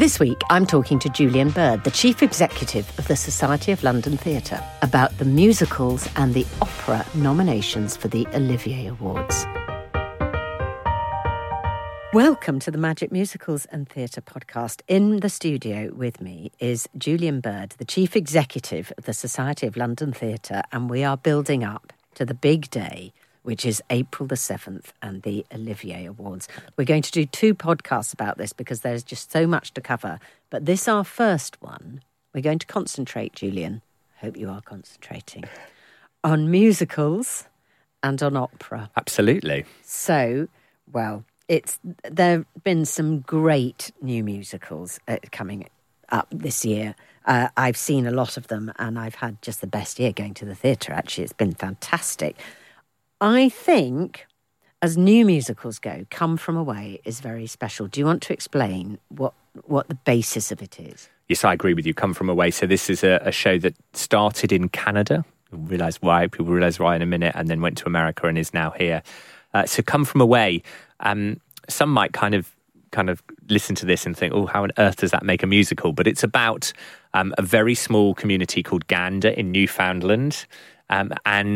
This week, I'm talking to Julian Bird, the Chief Executive of the Society of London Theatre, about the musicals and the opera nominations for the Olivier Awards. Welcome to the Magic Musicals and Theatre podcast. In the studio with me is Julian Bird, the Chief Executive of the Society of London Theatre, and we are building up to the big day, which is April the 7th and the Olivier Awards. We're going to do 2 podcasts about this because there's just so much to cover. But this, our first one, we're going to concentrate, Julian, hope you are concentrating, on musicals and on opera. Absolutely. So, well, there have been some great new musicals coming up this year. I've seen a lot of them and I've had just the best year going to the theatre, actually. It's been fantastic. I think, as new musicals go, Come From Away is very special. Do you want to explain what the basis of it is? Yes, I agree with you. Come From Away. So this is a show that started in Canada. People realise why in a minute, and then went to America and is now here. So Come From Away, some might kind of listen to this and think, oh, how on earth does that make a musical? But it's about a very small community called Gander in Newfoundland. And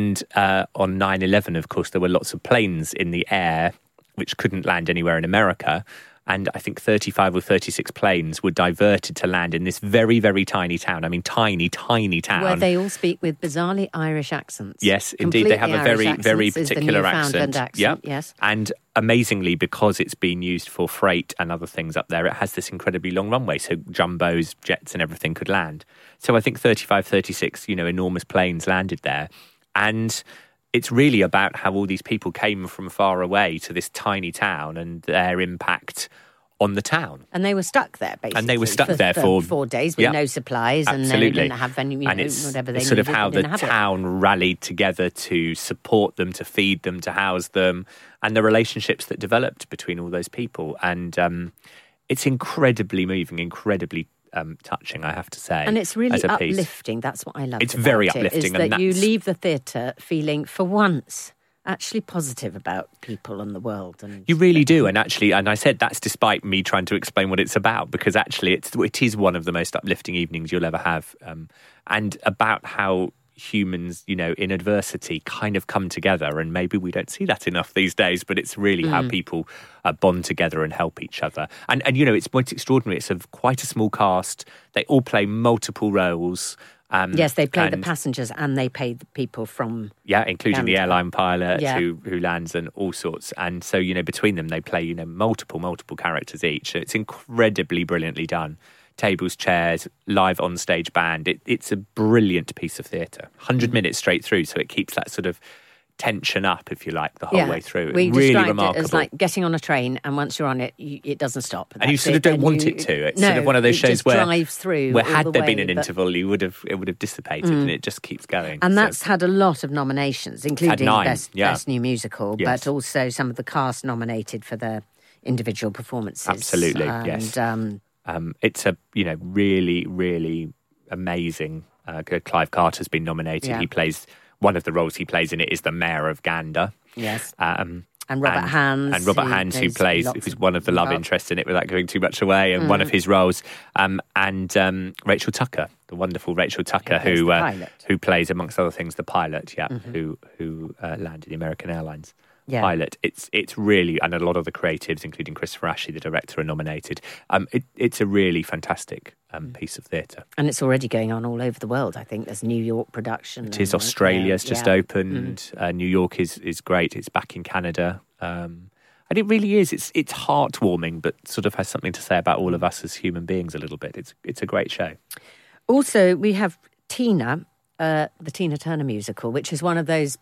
on 9/11, of course, there were lots of planes in the air which couldn't land anywhere in America. And I think 35 or 36 planes were diverted to land in this very, very tiny town. I mean, tiny, tiny town. Where they all speak with bizarrely Irish accents. Yes, indeed. They have a very, very particular accent. Yeah. Yes. And amazingly, because it's been used for freight and other things up there, it has this incredibly long runway. So jumbos, jets and everything could land. So I think 35, 36, enormous planes landed there. And it's really about how all these people came from far away to this tiny town and their impact on the town. And they were stuck there, basically. And they were stuck there for 4 days with no supplies. Absolutely. And they didn't have any, whatever they needed. It's sort of how the town rallied together to support them, to feed them, to house them, and the relationships that developed between all those people. And it's incredibly moving, incredibly touching, I have to say. And it's really uplifting. That's what I love. It's very uplifting. Is that you leave the theatre feeling, for once, actually positive about people and the world. And you really do. And I said that's despite me trying to explain what it's about, because actually it is one of the most uplifting evenings you'll ever have. And about how humans, in adversity kind of come together. And maybe we don't see that enough these days, but it's really how people bond together and help each other. And it's what's extraordinary. It's quite a small cast. They all play multiple roles. Yes, they play the passengers and they pay the people from... Yeah, including the airline pilot who lands and all sorts. And so, between them, they play, multiple characters each. It's incredibly brilliantly done. Tables, chairs, live on-stage band. It's a brilliant piece of theatre. 100 minutes straight through, so it keeps that sort of tension up, if you like, the whole way through. We really described remarkable. It as like getting on a train, and once you're on it, it doesn't stop. And you sort of don't want it to. It's sort of one of those shows where drives through. Where had there been an interval, it would have dissipated, and it just keeps going. And that's had a lot of nominations, including best new musical, but also some of the cast nominated for their individual performances. Absolutely, yes. It's a really, really amazing. Clive Carter's been nominated. Yeah. He plays. One of the roles he plays in it is the mayor of Gander. Yes. And Robert Hands. And Robert Hands, who's one of the love interests in it without giving too much away, and one of his roles. And Rachel Tucker, the wonderful Rachel Tucker, who plays, amongst other things, the pilot, who landed the American Airlines pilot. It's really, and a lot of the creatives, including Christopher Ashley, the director, are nominated. It's a really fantastic piece of theatre. And it's already going on all over the world. I think there's New York production. It is. Australia's just opened. New York is great. It's back in Canada. And it really is. It's heartwarming, but sort of has something to say about all of us as human beings a little bit. It's a great show. Also, we have Tina, the Tina Turner musical, which is one of those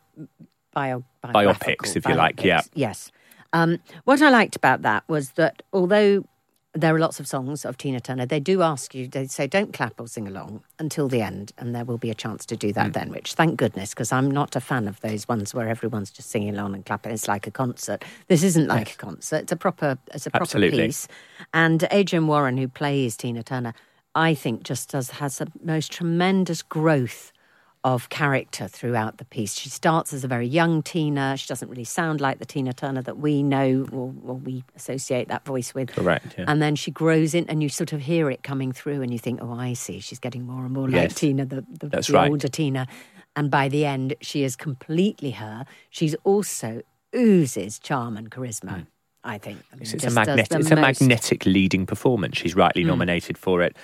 biopics, if you like. Yeah. Yes. What I liked about that was that although there are lots of songs of Tina Turner, they do ask you, they say, don't clap or sing along until the end, and there will be a chance to do that then, which, thank goodness, because I'm not a fan of those ones where everyone's just singing along and clapping. It's like a concert. This isn't like a concert. It's a proper piece. And Adrienne Warren, who plays Tina Turner, I think just has the most tremendous growth of character throughout the piece. She starts as a very young Tina. She doesn't really sound like the Tina Turner that we know or we associate that voice with. Correct, yeah. And then she grows in and you sort of hear it coming through and you think, oh, I see. She's getting more and more like Yes. Tina, the right. older Tina. And by the end, she is completely her. She's also oozes charm and charisma, I think. I mean, It's just does the it's a most. magnetic leading performance. She's rightly nominated for it.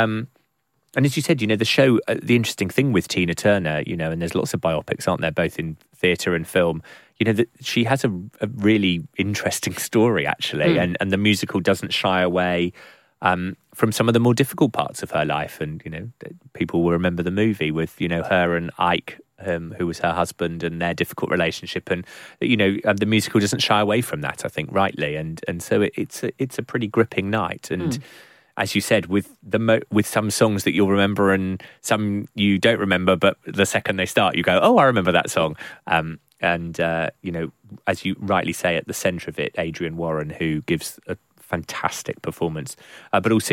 And as you said, the show, the interesting thing with Tina Turner, and there's lots of biopics, aren't there, both in theatre and film, that she has a really interesting story, actually, and the musical doesn't shy away from some of the more difficult parts of her life. And, people will remember the movie with, her and Ike, who was her husband, and their difficult relationship. And, the musical doesn't shy away from that, I think, rightly. And so it's a pretty gripping night. And as you said, with some songs that you'll remember and some you don't remember, but the second they start, you go, oh, I remember that song. And as you rightly say, at the centre of it, Adrian Warren, who gives a fantastic performance. But also,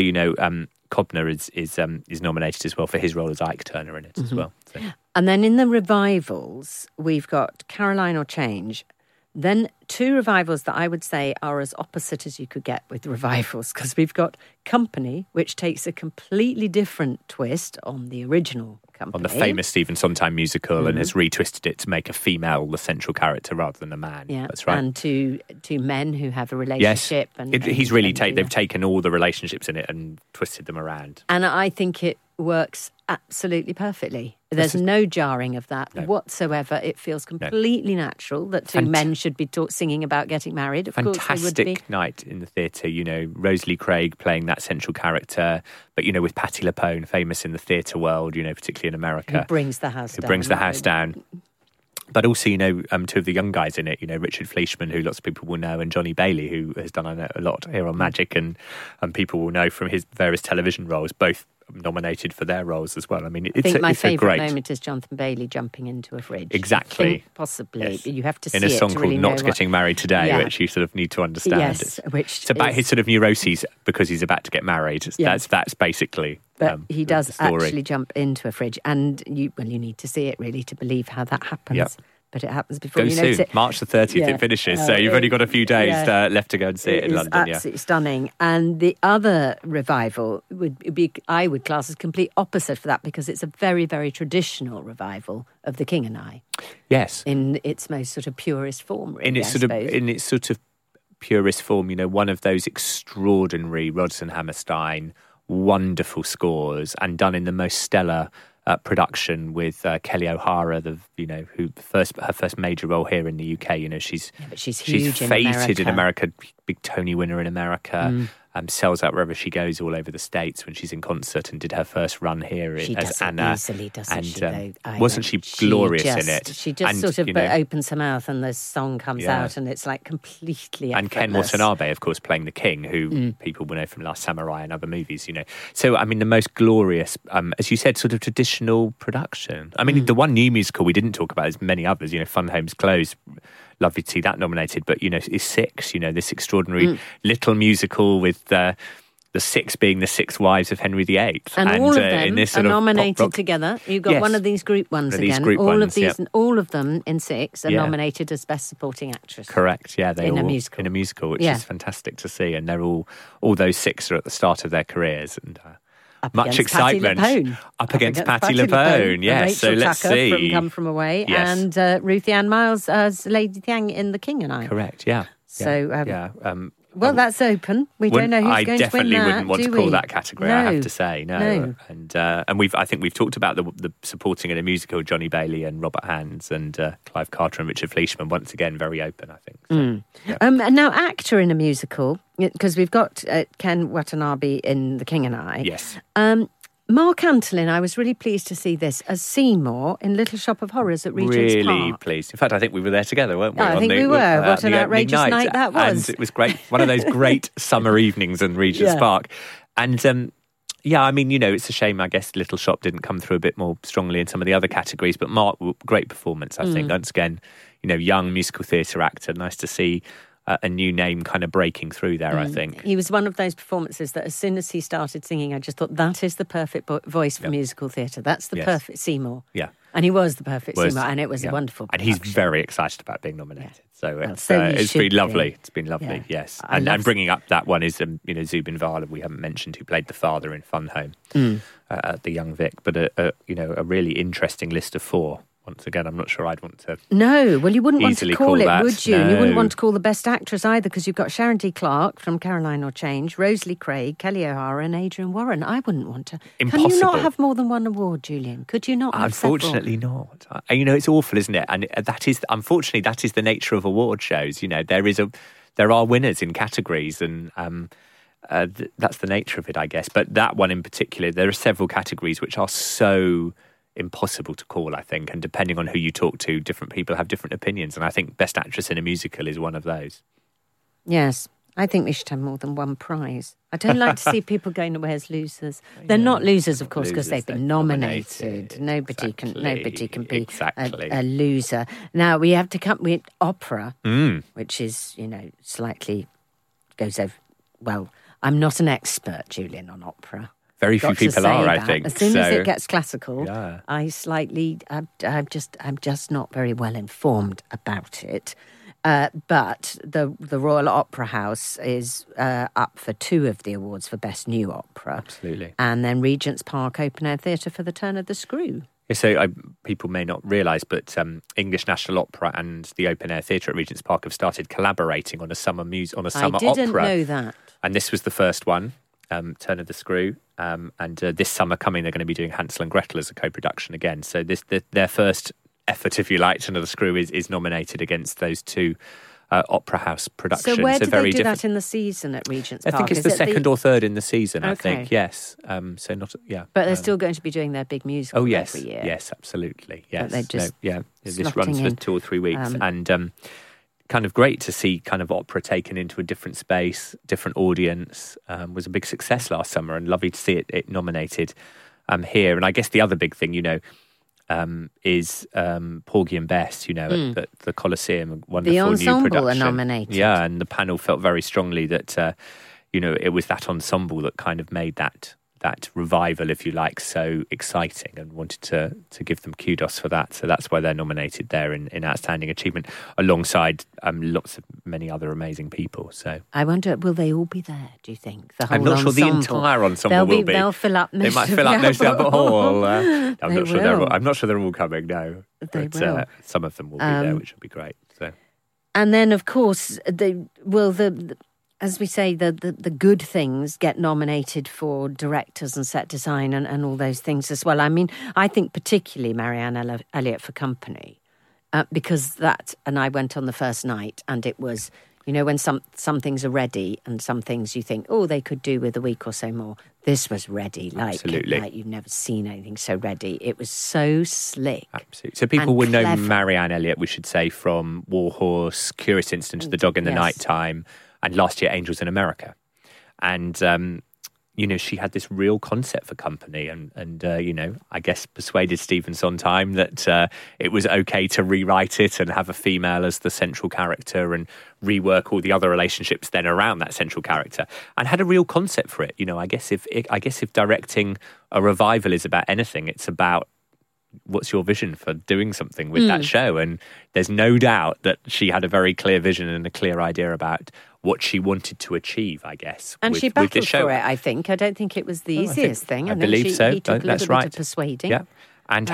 Cobner is nominated as well for his role as Ike Turner in it as well. So. And then in the revivals, we've got Caroline or Change. Then two revivals that I would say are as opposite as you could get with revivals, because we've got Company, which takes a completely different twist on the original Company. On the famous Stephen Sondheim musical, and has retwisted it to make a female the central character rather than a man. Yeah, that's right. And two men who have a relationship. Yes, he's really they've taken all the relationships in it and twisted them around. And I think it works absolutely perfectly. There's no jarring of that whatsoever. It feels completely natural that two men should be singing about getting married. Of course they would be. Fantastic night in the theatre, Rosalie Craig playing that central character, but, with Patti LuPone, famous in the theatre world, particularly in America. Who brings the house down. But also, two of the young guys in it, Richard Fleischman, who lots of people will know, and Johnny Bailey, who has done a lot here on Magic, and people will know from his various television roles, both nominated for their roles as well. I mean, I think my favourite moment is Jonathan Bailey jumping into a fridge. Exactly. Possibly. Yes. You have to see it in a song to called really Not Getting Married Today, which you sort of need to understand. Yes, it's about his sort of neuroses because he's about to get married. Yeah. That's basically But he does the story. actually jump into a fridge, and you need to see it really to believe how that happens. Yep. But it happens before Go you notice soon. it. March the 30th it finishes, so you've only got a few days left to go and see it in London. It's absolutely stunning. And the other revival would be, I would class as complete opposite for that, because it's a very, very traditional revival of The King and I. Yes. In its most sort of purest form, really, in its sort of purest form, one of those extraordinary Rodgers and Hammerstein wonderful scores, and done in the most stellar production with Kelly O'Hara, her first major role here in the UK. She's huge feted in America, big Tony winner in America. Sells out wherever she goes all over the States when she's in concert, and did her first run here as Anna. Easily, doesn't she? Wasn't she glorious in it? She just sort of opens her mouth and the song comes out, and it's like completely effortless. And Ken Watanabe, of course, playing the king, who people will know from Last Samurai and other movies. So I mean, the most glorious, as you said, sort of traditional production. I mean, the one new musical we didn't talk about, as many others. Fun Homes Closed. Lovely to see that nominated, but is Six, this extraordinary little musical with the Six being the six wives of Henry VIII, and all of them are nominated together. You've got one of these group ones again. All of them in Six are nominated as Best Supporting Actress. Correct, yeah, in a musical, which is fantastic to see, and they're all those six are at the start of their careers, and. Much excitement up against Patti LuPone. Yes, so let's see. From Come From Away, and Ruth Ann Miles as Lady Thang in The King and I. Correct. Yeah. So well, that's open. We don't know who's going to win that. I definitely wouldn't want to call that category. No. I have to say no. And I think we've talked about the supporting in a musical, Johnny Bailey and Robert Hands and Clive Carter and Richard Fleischman. Once again, very open, I think. So, and now actor in a musical, because we've got Ken Watanabe in The King and I. Yes. Mark Antolin, I was really pleased to see this as Seymour in Little Shop of Horrors at Regent's Park. Really pleased. In fact, I think we were there together, weren't we? I think we were. What an outrageous night that was. And it was great. One of those great summer evenings in Regent's Park. And I mean, it's a shame, I guess, Little Shop didn't come through a bit more strongly in some of the other categories. But Mark, great performance, I think. Once again, young musical theatre actor. Nice to see a new name kind of breaking through there, I think. He was one of those performances that as soon as he started singing, I just thought that is the perfect voice for musical theatre. That's the perfect Seymour. Yeah. And he was the perfect swimmer, and it was a wonderful production. And he's very excited about being nominated. So it's been lovely. It's been lovely, yes. And bringing up that one is, Zubin Vala, we haven't mentioned, who played the father in Fun Home at the Young Vic. But, a really interesting list of 4. Once again, I'm not sure I'd want to. No, well, you wouldn't want to call it, that, would you? No. And you wouldn't want to call the best actress either, because you've got Sharon D. Clarke from Caroline or Change, Rosalie Craig, Kelly O'Hara, and Adrian Warren. I wouldn't want to. Impossible. Can you not have more than one award, Julian? Could you not have Unfortunately several? not. It's awful, isn't it? And unfortunately, that is the nature of award shows. There are winners in categories, and that's the nature of it, I guess. But that one in particular, there are several categories which are so impossible to call, I think, and depending on who you talk to, different people have different opinions, and I think Best Actress in a Musical is one of those. Yes, I think we should have more than one prize. I don't like to see people going away as losers. They're not losers, of course, because they've been nominated. Nobody can be a loser. Now we have to come with opera, which is slightly goes over. Well, I'm not an expert, Julian, on opera. Very few people are, I think. As soon as it gets classical, I'm just not very well informed about it. But the Royal Opera House is up for 2 of the awards for Best New Opera. Absolutely. And then Regent's Park Open Air Theatre for The Turn of the Screw. Yeah, so people may not realise, but English National Opera and the Open Air Theatre at Regent's Park have started collaborating on a summer opera. I didn't know that. And this was the first one. Turn of the Screw, and this summer coming, they're going to be doing Hansel and Gretel as a co-production again. So their first effort, if you like, Turn of the Screw is nominated against those 2 Opera House productions. So where did they do that in the season at Regent's Park? I think it's the second or third in the season. Okay. I think yes. So not But they're still going to be doing their big musical every year. Yes, absolutely. Yes, but just this runs for 2 or 3 weeks, and kind of great to see kind of opera taken into a different space, different audience. Was a big success last summer, and lovely to see it nominated here. And I guess the other big thing, is Porgy and Bess, at the Colosseum, a wonderful the ensemble new production. Are nominated. Yeah, and the panel felt very strongly that, it was that ensemble that kind of made that revival, if you like, so exciting, and wanted to give them kudos for that. So that's why they're nominated there in Outstanding Achievement, alongside many other amazing people. So I wonder, will they all be there, do you think? The whole I'm not ensemble? Sure the entire ensemble will be. They'll fill up most They might fill up most of the hall. I'm not sure they're all coming, no. They will. Some of them will be there, which would be great. So. And then, of course, as we say, the good things get nominated for directors and set design and all those things as well. I mean, I think particularly Marianne Elliott for Company, because and I went on the first night, and it was, when some things are ready and some things you think, they could do with a week or so more. This was ready, like you've never seen anything so ready. It was so slick. Absolutely. So people would know Marianne Elliott, we should say, from War Horse, Curious Incident of the Dog in the Night Time, and last year, Angels in America. And, she had this real concept for Company and I guess persuaded Stephen Sondheim that it was okay to rewrite it and have a female as the central character and rework all the other relationships then around that central character, and had a real concept for it. I guess if directing a revival is about anything, it's about what's your vision for doing something with that show. And there's no doubt that she had a very clear vision and a clear idea about what she wanted to achieve, I guess. And she battled for it, I think. I don't think it was the easiest thing. I believe so. He took That's a little bit of persuading. Yeah. And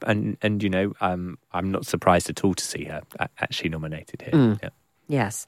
I'm not surprised at all to see her actually nominated here. Yeah. Yes.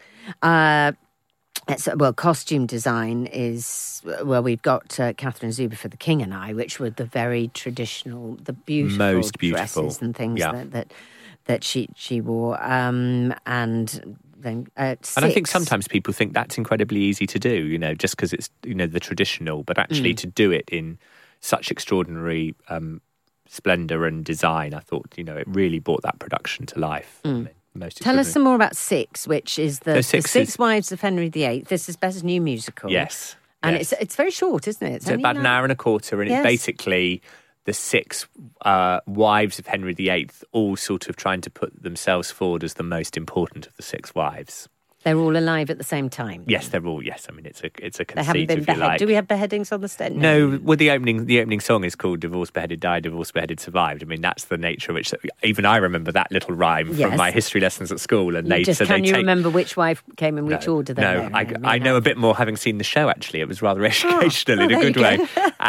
Costume design is, we've got Catherine Zuber for The King and I, which were the very traditional, the most beautiful dresses and things that she wore. And then and I think sometimes people think that's incredibly easy to do, just because it's, the traditional, but actually to do it in such extraordinary splendour and design, I thought, it really brought that production to life. Tell us some more about Six, which is the Six Wives of Henry VIII. This is Best New Musical. Yes. And it's very short, isn't it? It's about an hour and a quarter, and it's basically the 6 wives of Henry VIII all sort of trying to put themselves forward as the most important of the 6 wives. They're all alive at the same time? Yes, they're all, yes. I mean, it's a conceit, They haven't been if you like. Do we have beheadings on the stage? No, well, the opening song is called Divorced, Beheaded, Died, Divorced, Beheaded, Survived. I mean, that's the nature of which, even I remember that little rhyme from my history lessons at school. And Can you remember which wife came in which order? No, I know a bit more having seen the show, actually. It was rather educational in a good way.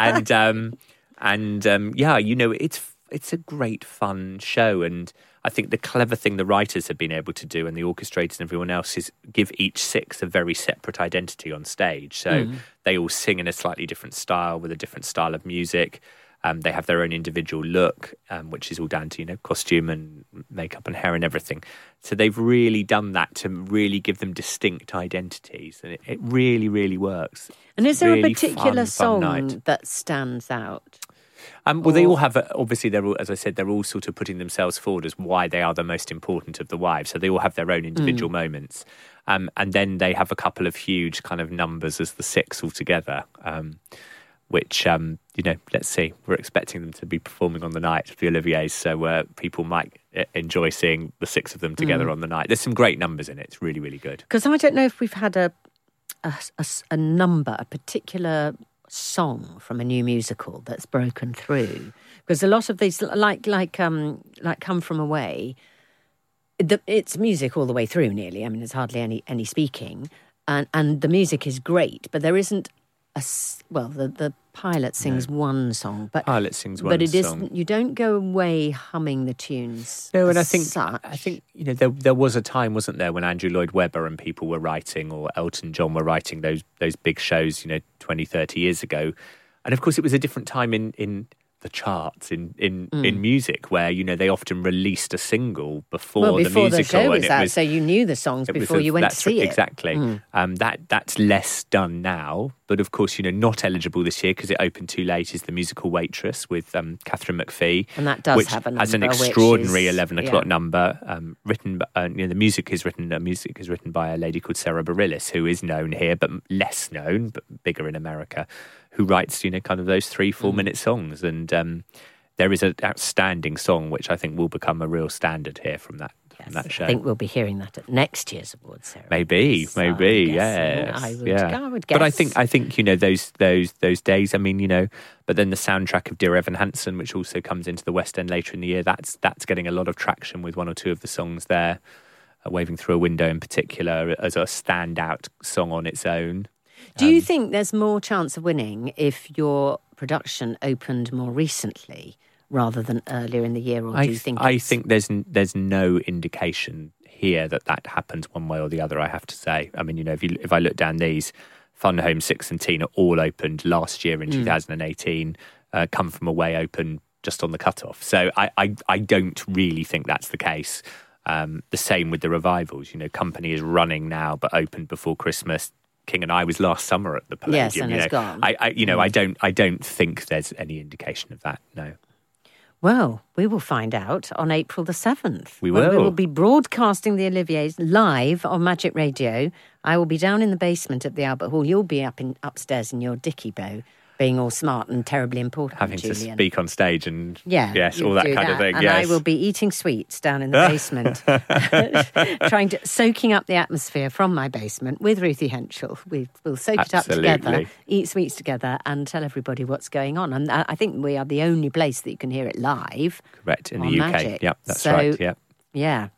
And it's a great fun show. And I think the clever thing the writers have been able to do, and the orchestrators and everyone else, is give each six a very separate identity on stage. So they all sing in a slightly different style with a different style of music. They have their own individual look, which is all down to, costume and makeup and hair and everything. So they've really done that to really give them distinct identities. And it really, really works. And is there really a particular fun night. song that stands out? Well, they all have, obviously, they're all, as I said, they're all sort of putting themselves forward as why they are the most important of the wives. So they all have their own individual moments. And then they have a couple of huge kind of numbers as the six altogether, which, let's see. We're expecting them to be performing on the night of the Olivier's, so people might enjoy seeing the six of them together on the night. There's some great numbers in it. It's really, really good. Because I don't know if we've had a particular song from a new musical that's broken through, because a lot of these, like Come From Away, it's music all the way through nearly. I mean, there's hardly any speaking, and the music is great, but there isn't the pilot sings one song, but it isn't. You don't go away humming the tunes. No, and I think there was a time, wasn't there, when Andrew Lloyd Webber and people were writing, or Elton John were writing those big shows, 20, 30 years ago, and of course it was a different time in the charts in music, where they often released a single before the musical, the show was and out, so you knew the songs before you went to see it. Exactly. That's less done now, but of course, not eligible this year because it opened too late is the musical Waitress with Catherine McPhee, and that does have a number, has an extraordinary 11 o'clock number. Written, the music is written by a lady called Sarah Bareilles, who is known here but less known, but bigger in America, who writes, kind of those 3-4 minute songs. And there is an outstanding song, which I think will become a real standard here from that show. I think we'll be hearing that at next year's awards ceremony. Maybe, yes. I would guess. But I think those days, I mean, but then the soundtrack of Dear Evan Hansen, which also comes into the West End later in the year, that's getting a lot of traction with one or two of the songs there. Waving Through a Window in particular as a standout song on its own. Do you think there's more chance of winning if your production opened more recently rather than earlier in the year, or do you think? I think there's no indication here that happens one way or the other. I have to say. I mean, if I look down these, Fun Home 6 and Tina all opened last year in 2018. Come From Away opened just on the cutoff. So I don't really think that's the case. The same with the revivals. Company is running now, but opened before Christmas. King and I was last summer at the Palladium. Yes, and it's gone. I don't think there's any indication of that. No. Well, we will find out on April the 7th. We will. We will be broadcasting the Olivier's live on Magic Radio. I will be down in the basement at the Albert Hall. You'll be upstairs in your dicky bow, being all smart and terribly important, having Julian. to speak on stage and yes, all that kind of thing. And I will be eating sweets down in the basement, soaking up the atmosphere from my basement with Ruthie Henschel. We'll soak it up together, eat sweets together, and tell everybody what's going on. And I think we are the only place that you can hear it live. Correct, in the UK. Magic. Yep, that's right. Yep. Yeah,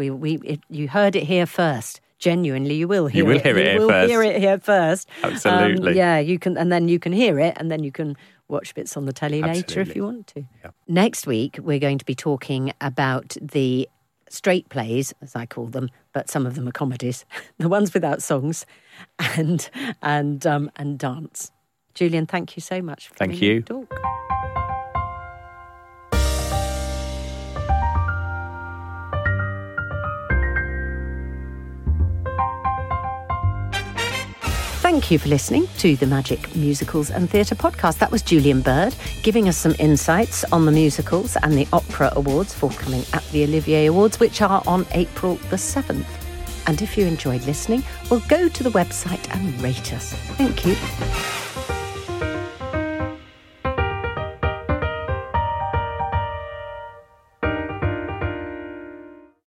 you heard it here first. Genuinely, you will hear it. You will hear it here first. Absolutely. You can, and then you can hear it, and then you can watch bits on the telly later if you want to. Yeah. Next week, we're going to be talking about the straight plays, as I call them, but some of them are comedies, the ones without songs, and dance. Julian, thank you so much for coming to talk. Thank you for listening to the Magic Musicals and Theatre podcast. That was Julian Bird giving us some insights on the musicals and the Opera Awards forthcoming at the Olivier Awards, which are on April the 7th. And if you enjoyed listening, well, go to the website and rate us. Thank you.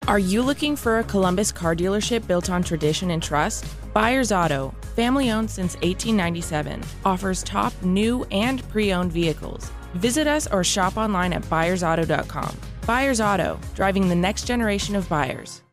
Are you looking for a Columbus car dealership built on tradition and trust? Byers Auto, family owned since 1897, offers top new and pre-owned vehicles. Visit us or shop online at buyersauto.com. Byers Auto, driving the next generation of buyers.